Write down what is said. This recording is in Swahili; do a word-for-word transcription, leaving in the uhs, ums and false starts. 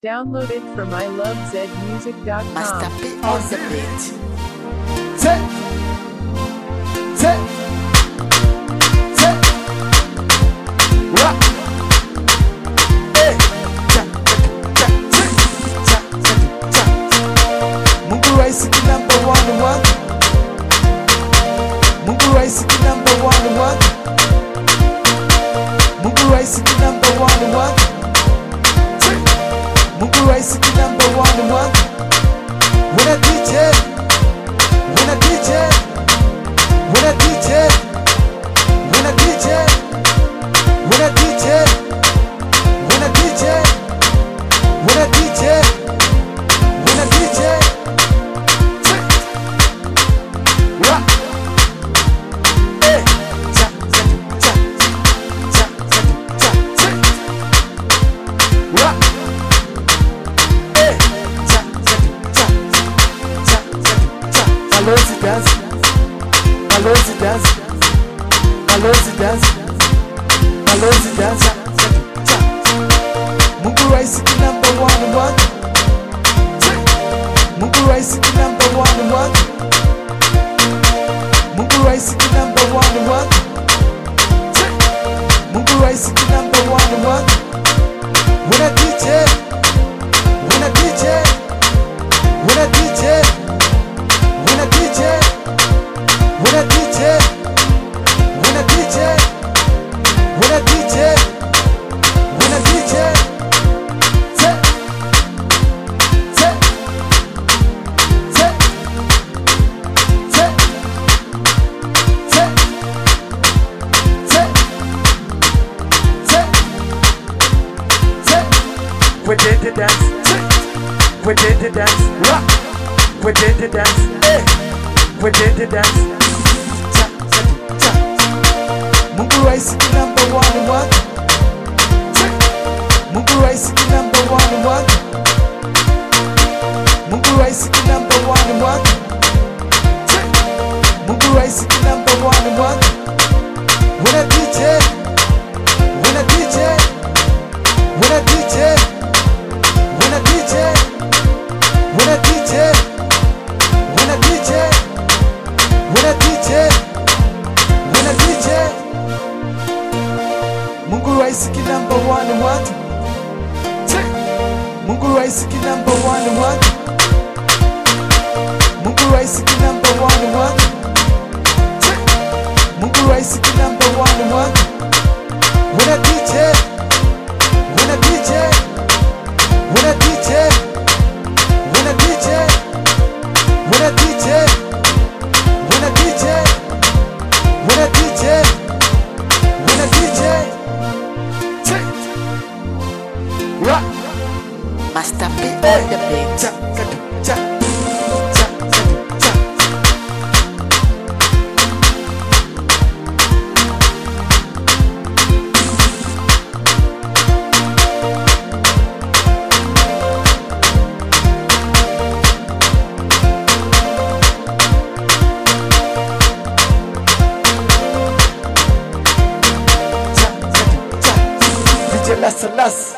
Download it from I love zed music dot Master com. P on the beat. Say, say, say, rock. Hey, cha, cha, cha, cha, cha, cha. Mungu Raisi ki number one one. Mungu Raisi ki number one one. Mungu Raisi ki number one one. Mungu Raisi ki number one one. When a D J, when a D J, when a D J, when a D J, when a D J, when a D J, when a D J, when a D J, rock. Hey, cha cha cha cha cha cha rock. Hey, cha cha cha cha cha. Balozi dance, Balozi dance, Balozi dance, Balozi dance. Mungu Raisi ki number one one. Mungu Raisi ki number one one. Mungu Raisi ki number one one. Mungu Raisi ki number one one. When a D J, when a D J, when a D J, when a D J, when a D J, when a D J, when a D J, when a D J, say, say, say, say, say, say, say, say. We did the dance, we did the dance, rock. We did the dance, eh? We did the dance. Cha cha cha. Mungu Raisi ki number one one. Mungu Raisi ki number one one. Mungu Raisi ki number one one. Mungu Raisi ki number one one. When a D J, when a D J, when a D J, when a D J, when a D J. When a D J, when a D J, when a D J, Mungu Raisi ki number one one. Mungu Raisi ki number one one. Mungu Raisi ki number one one. Mungu Raisi ki number one one. When a D J, when a D J, when a D J, when a D J. When a D J, when a D J, when a D J, when a D J, rock. Master P on the beat. Cha cha cha cha cha cha. D J Las Las.